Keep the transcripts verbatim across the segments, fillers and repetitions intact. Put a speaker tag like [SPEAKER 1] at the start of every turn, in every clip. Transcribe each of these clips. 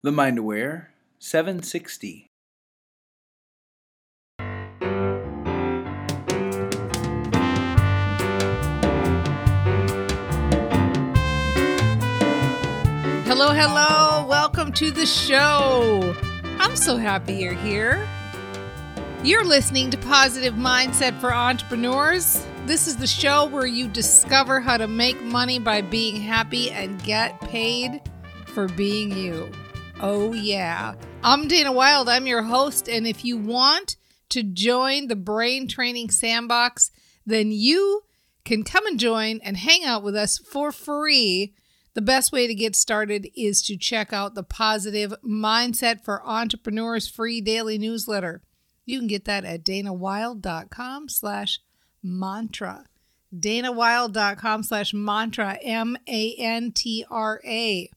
[SPEAKER 1] The Mind Aware seven sixty.
[SPEAKER 2] Hello, hello. Welcome to the show. I'm so happy you're here. You're listening to Positive Mindset for Entrepreneurs. This is the show where you discover how to make money by being happy and get paid for being you. Oh, yeah. I'm Dana Wild. I'm your host. And if you want to join the Brain Training Sandbox, then you can come and join and hang out with us for free. The best way to get started is to check out the Positive Mindset for Entrepreneurs free daily newsletter. You can get that at danawild.com slash mantra. danawild.com slash mantra, M A N T R A.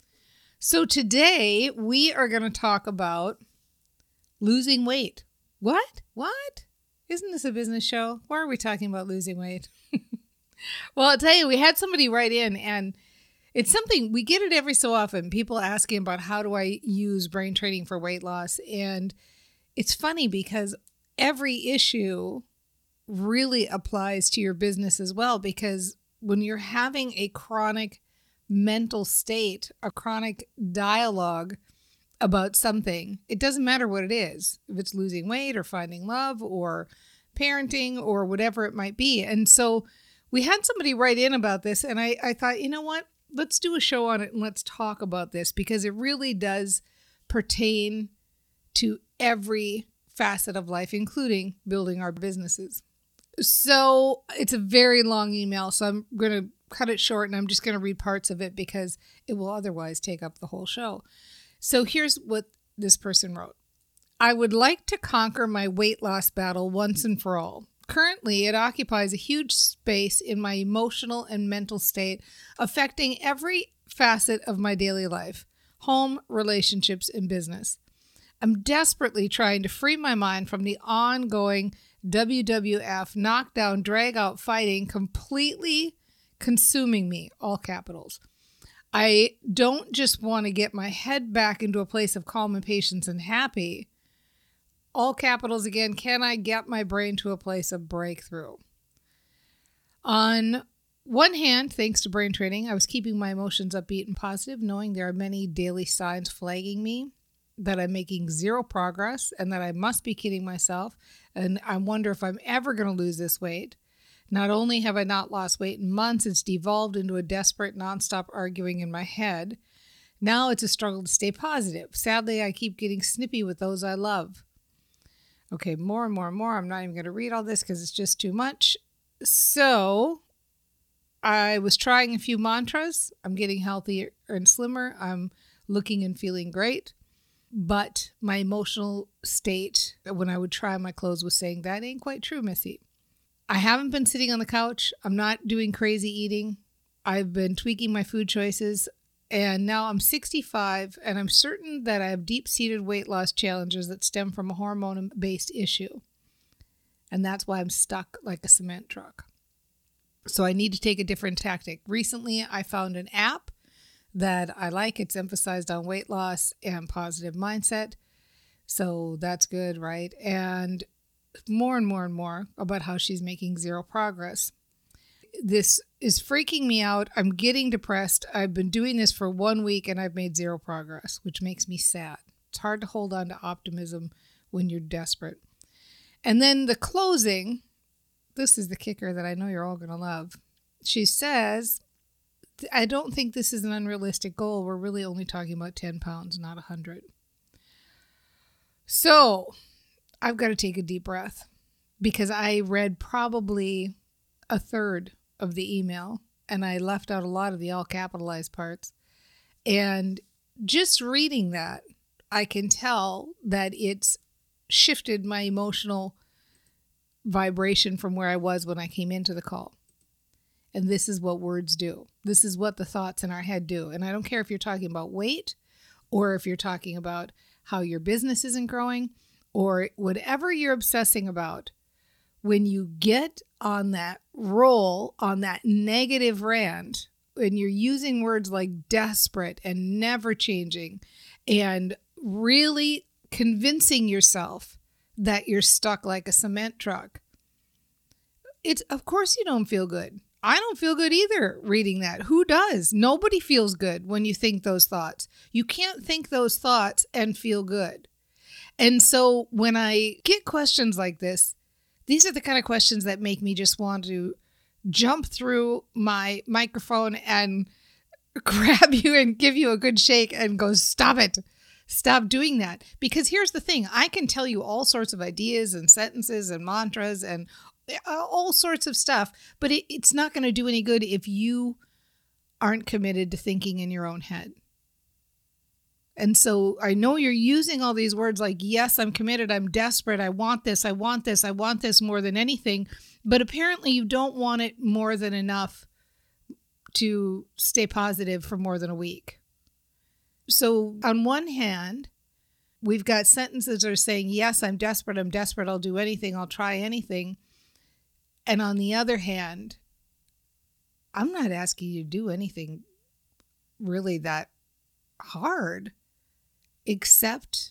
[SPEAKER 2] So today we are going to talk about losing weight. What? What? Isn't this a business show? Why are we talking about losing weight? Well, I'll tell you, we had somebody write in, and it's something, we get it every so often. People asking about how do I use brain training for weight loss? And it's funny because every issue really applies to your business as well, because when you're having a chronic mental state, a chronic dialogue about something, it doesn't matter what it is, if it's losing weight or finding love or parenting or whatever it might be. And so we had somebody write in about this, and I, I thought, you know what, let's do a show on it and let's talk about this, because it really does pertain to every facet of life, including building our businesses. So it's a very long email, so I'm going to cut it short, and I'm just going to read parts of it because it will otherwise take up the whole show. So here's what this person wrote. I would like to conquer my weight loss battle once and for all. Currently, it occupies a huge space in my emotional and mental state, affecting every facet of my daily life, home, relationships, and business. I'm desperately trying to free my mind from the ongoing W W F knockdown, drag-out fighting completely consuming me, all capitals. I don't just want to get my head back into a place of calm and patience and happy. All capitals again, can I get my brain to a place of breakthrough? On one hand, thanks to brain training, I was keeping my emotions upbeat and positive, knowing there are many daily signs flagging me that I'm making zero progress and that I must be kidding myself. And I wonder if I'm ever going to lose this weight. Not only have I not lost weight in months, it's devolved into a desperate, nonstop arguing in my head. Now it's a struggle to stay positive. Sadly, I keep getting snippy with those I love. Okay, more and more and more. I'm not even going to read all this because it's just too much. So I was trying a few mantras. I'm getting healthier and slimmer. I'm looking and feeling great. But my emotional state when I would try my clothes was saying, that ain't quite true, Missy. I haven't been sitting on the couch. I'm not doing crazy eating. I've been tweaking my food choices. And now I'm sixty-five, and I'm certain that I have deep-seated weight loss challenges that stem from a hormone-based issue. And that's why I'm stuck like a cement truck. So I need to take a different tactic. Recently, I found an app that I like. It's emphasized on weight loss and positive mindset. So that's good, right? And more and more and more about how she's making zero progress. This is freaking me out. I'm getting depressed. I've been doing this for one week and I've made zero progress, which makes me sad. It's hard to hold on to optimism when you're desperate. And then the closing, this is the kicker that I know you're all going to love. She says, I don't think this is an unrealistic goal. We're really only talking about ten pounds, not one hundred. So I've got to take a deep breath because I read probably a third of the email and I left out a lot of the all capitalized parts. And just reading that, I can tell that it's shifted my emotional vibration from where I was when I came into the call. And this is what words do. This is what the thoughts in our head do. And I don't care if you're talking about weight or if you're talking about how your business isn't growing or whatever you're obsessing about. When you get on that roll, on that negative rant, when you're using words like desperate and never changing and really convincing yourself that you're stuck like a cement truck, it's, of course you don't feel good. I don't feel good either reading that. Who does? Nobody feels good when you think those thoughts. You can't think those thoughts and feel good. And so when I get questions like this, these are the kind of questions that make me just want to jump through my microphone and grab you and give you a good shake and go, stop it. Stop doing that. Because here's the thing. I can tell you all sorts of ideas and sentences and mantras and all sorts of stuff, but it, it's not going to do any good if you aren't committed to thinking in your own head. And so I know you're using all these words like, yes, I'm committed, I'm desperate, I want this, I want this, I want this more than anything, but apparently you don't want it more than enough to stay positive for more than a week. So on one hand, we've got sentences that are saying, yes, I'm desperate, I'm desperate, I'll do anything, I'll try anything. And on the other hand, I'm not asking you to do anything really that hard, except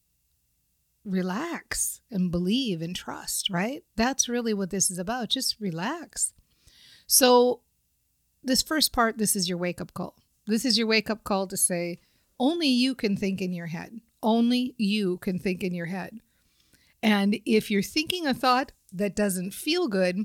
[SPEAKER 2] relax and believe and trust, right? That's really what this is about. Just relax. So this first part, this is your wake-up call. This is your wake-up call to say, only you can think in your head. Only you can think in your head. And if you're thinking a thought that doesn't feel good,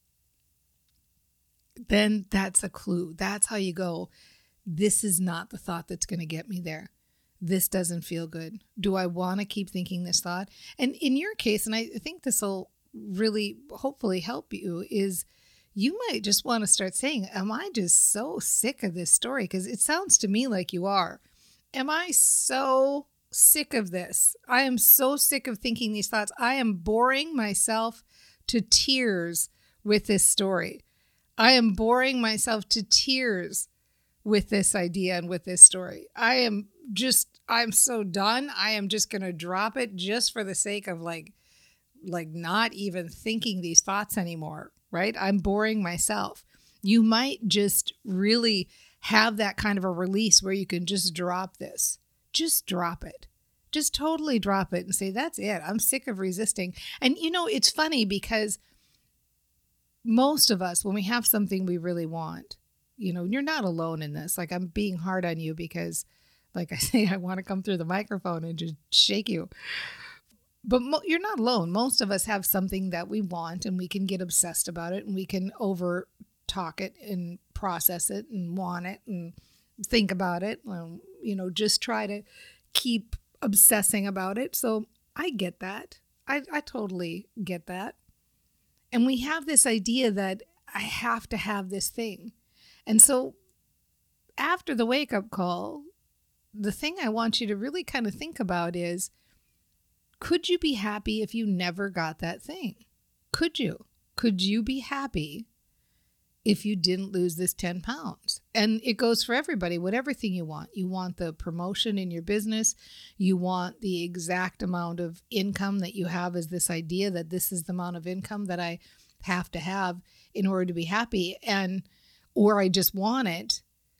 [SPEAKER 2] then that's a clue. That's how you go, this is not the thought that's going to get me there. This doesn't feel good. Do I want to keep thinking this thought? And in your case, and I think this will really hopefully help you, is you might just want to start saying, am I just so sick of this story? Because it sounds to me like you are. Am I so sick of this? I am so sick of thinking these thoughts. I am boring myself to tears with this story. I am boring myself to tears with this idea and with this story. I am just, I'm so done. I am just going to drop it just for the sake of like, like not even thinking these thoughts anymore, right? I'm boring myself. You might just really have that kind of a release where you can just drop this. Just drop it. Just totally drop it and say, that's it. I'm sick of resisting. And you know, it's funny because most of us, when we have something we really want, you know, you're not alone in this. Like, I'm being hard on you because, like I say, I want to come through the microphone and just shake you. But mo- you're not alone. Most of us have something that we want and we can get obsessed about it and we can over talk it and process it and want it and think about it. Um, you know, just try to keep obsessing about it. So I get that. I, I totally get that. And we have this idea that I have to have this thing. And so after the wake-up call, the thing I want you to really kind of think about is, could you be happy if you never got that thing? Could you? Could you be happy if you didn't lose this ten pounds? And it goes for everybody, whatever thing you want. You want the promotion in your business. You want the exact amount of income that you have, as this idea that this is the amount of income that I have to have in order to be happy. And or I just want it.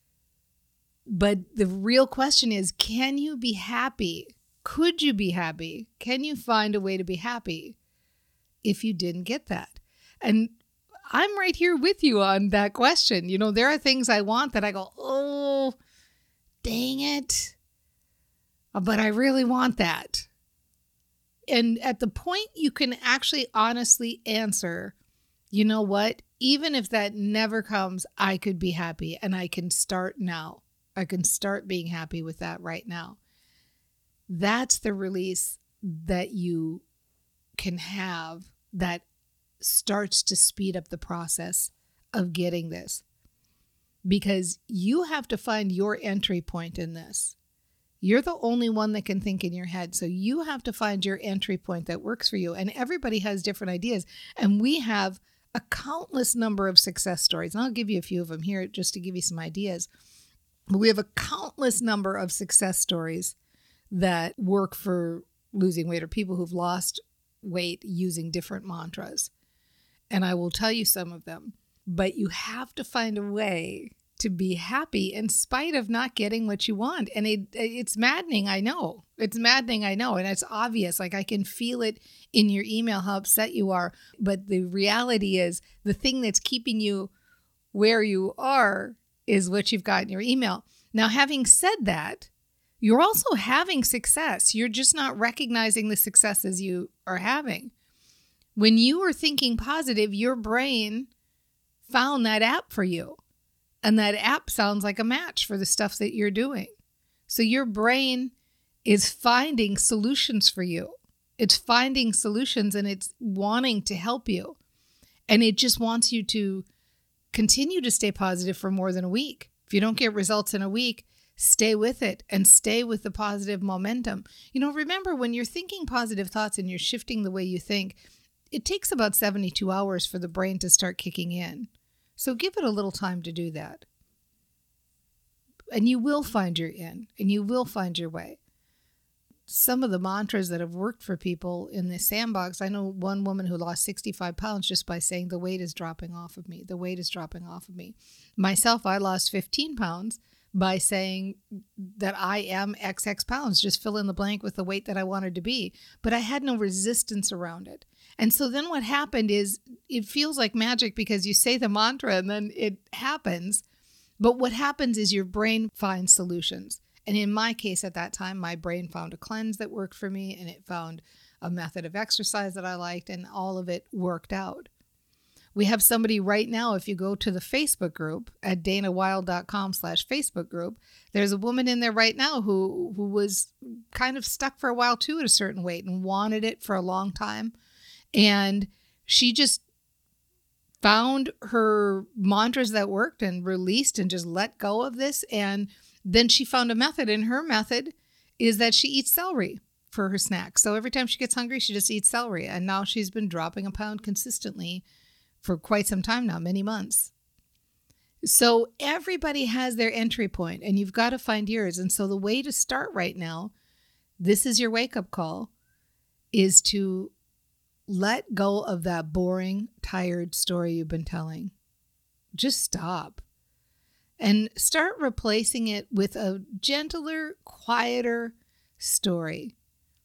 [SPEAKER 2] But the real question is, can you be happy? Could you be happy? Can you find a way to be happy if you didn't get that? And I'm right here with you on that question. You know, there are things I want that I go, oh, dang it. But I really want that. And at the point you can actually honestly answer, you know what? Even if that never comes, I could be happy and I can start now. I can start being happy with that right now. That's the release that you can have that starts to speed up the process of getting this. Because you have to find your entry point in this. You're the only one that can think in your head. So you have to find your entry point that works for you. And everybody has different ideas. And we have a countless number of success stories. And I'll give you a few of them here just to give you some ideas. But we have a countless number of success stories that work for losing weight, or people who've lost weight using different mantras. And I will tell you some of them. But you have to find a way to be happy in spite of not getting what you want. And it it's maddening, I know. It's maddening, I know. And it's obvious. Like I can feel it in your email how upset you are. But the reality is the thing that's keeping you where you are is what you've got in your email. Now, having said that, you're also having success. You're just not recognizing the successes you are having. When you were thinking positive, your brain found that app for you. And that app sounds like a match for the stuff that you're doing. So your brain is finding solutions for you. It's finding solutions and it's wanting to help you. And it just wants you to continue to stay positive for more than a week. If you don't get results in a week, stay with it and stay with the positive momentum. You know, remember when you're thinking positive thoughts and you're shifting the way you think, it takes about seventy-two hours for the brain to start kicking in. So give it a little time to do that. And you will find your in, and you will find your way. Some of the mantras that have worked for people in this sandbox, I know one woman who lost sixty-five pounds just by saying the weight is dropping off of me. The weight is dropping off of me. Myself, I lost fifteen pounds by saying that I am X X pounds, just fill in the blank with the weight that I wanted to be. But I had no resistance around it. And so then what happened is it feels like magic because you say the mantra and then it happens. But what happens is your brain finds solutions. And in my case at that time, my brain found a cleanse that worked for me and it found a method of exercise that I liked and all of it worked out. We have somebody right now, if you go to the Facebook group at danawilde.com slash Facebook group, there's a woman in there right now who, who was kind of stuck for a while too at a certain weight and wanted it for a long time. And she just found her mantras that worked and released and just let go of this. And then she found a method, and her method is that she eats celery for her snack. So every time she gets hungry, she just eats celery. And now she's been dropping a pound consistently for quite some time now, many months. So everybody has their entry point, and you've got to find yours. And so the way to start right now, this is your wake-up call, is to let go of that boring, tired story you've been telling. Just stop. And start replacing it with a gentler, quieter story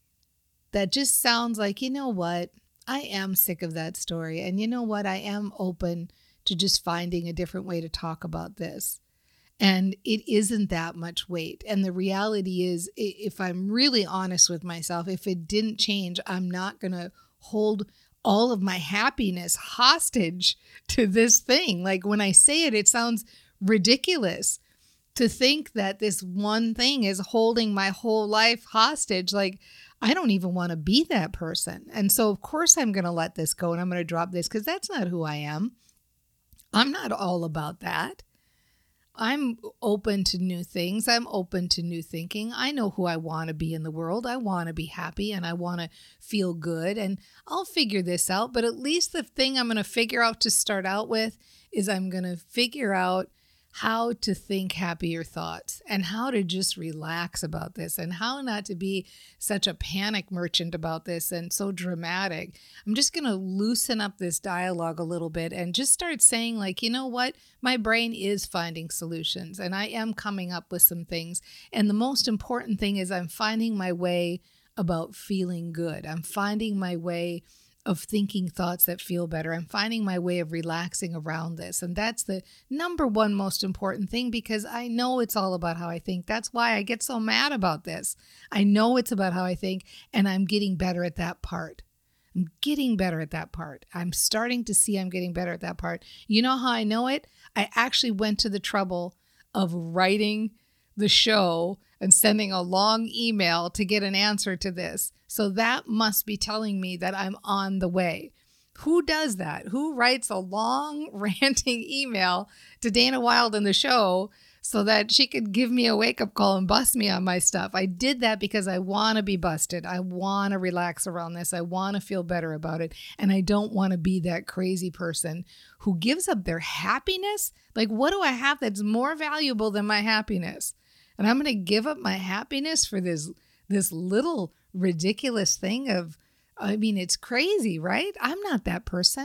[SPEAKER 2] that just sounds like, you know what? I am sick of that story. And you know what? I am open to just finding a different way to talk about this. And it isn't that much weight. And the reality is, if I'm really honest with myself, if it didn't change, I'm not going to hold all of my happiness hostage to this thing. Like when I say it, it sounds ridiculous to think that this one thing is holding my whole life hostage. Like, I don't even want to be that person. And so, of course, I'm going to let this go and I'm going to drop this because that's not who I am. I'm not all about that. I'm open to new things. I'm open to new thinking. I know who I want to be in the world. I want to be happy and I want to feel good. And I'll figure this out. But at least the thing I'm going to figure out to start out with is I'm going to figure out how to think happier thoughts and how to just relax about this and how not to be such a panic merchant about this and so dramatic. I'm just going to loosen up this dialogue a little bit and just start saying like, you know what? My brain is finding solutions and I am coming up with some things. And the most important thing is I'm finding my way about feeling good. I'm finding my way of thinking thoughts that feel better. I'm finding my way of relaxing around this. And that's the number one most important thing because I know it's all about how I think. That's why I get so mad about this. I know it's about how I think, and I'm getting better at that part. I'm getting better at that part. I'm starting to see I'm getting better at that part. You know how I know it? I actually went to the trouble of writing the show and sending a long email to get an answer to this. So that must be telling me that I'm on the way. Who does that? Who writes a long ranting email to Dana Wilde in the show so that she could give me a wake-up call and bust me on my stuff? I did that because I want to be busted. I want to relax around this. I want to feel better about it. And I don't want to be that crazy person who gives up their happiness. Like, what do I have that's more valuable than my happiness? And I'm going to give up my happiness for this this little ridiculous thing of, I mean, it's crazy, right? I'm not that person.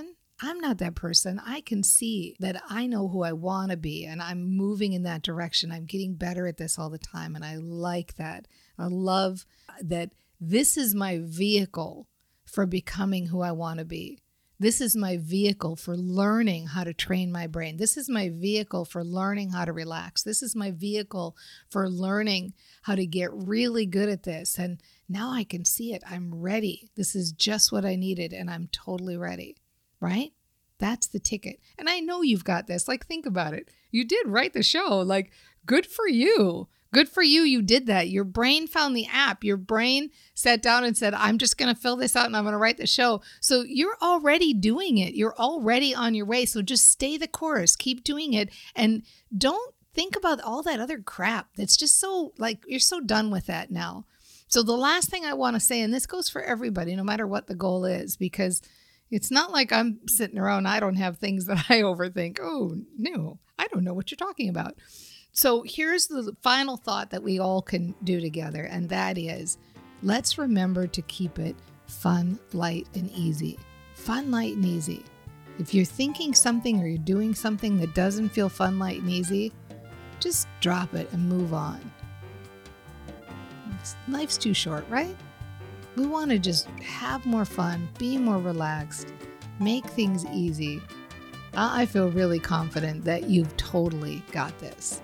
[SPEAKER 2] I'm not that person. I can see that I know who I want to be and I'm moving in that direction. I'm getting better at this all the time. And I like that. I love that this is my vehicle for becoming who I want to be. This is my vehicle for learning how to train my brain. This is my vehicle for learning how to relax. This is my vehicle for learning how to get really good at this. And now I can see it. I'm ready. This is just what I needed, and I'm totally ready, right? That's the ticket. And I know you've got this. Like, think about it. You did write the show. Like, good for you. Good for you. You did that. Your brain found the app. Your brain sat down and said, I'm just going to fill this out and I'm going to write the show. So you're already doing it. You're already on your way. So just stay the course. Keep doing it. And don't think about all that other crap. That's just so, like, you're so done with that now. So the last thing I want to say, and this goes for everybody, no matter what the goal is, because it's not like I'm sitting around, I don't have things that I overthink. Oh, no, I don't know what you're talking about. So here's the final thought that we all can do together, and that is, let's remember to keep it fun, light, and easy. Fun, light, and easy. If you're thinking something or you're doing something that doesn't feel fun, light, and easy, just drop it and move on. Life's too short, right? We want to just have more fun, be more relaxed, make things easy. I feel really confident that you've totally got this.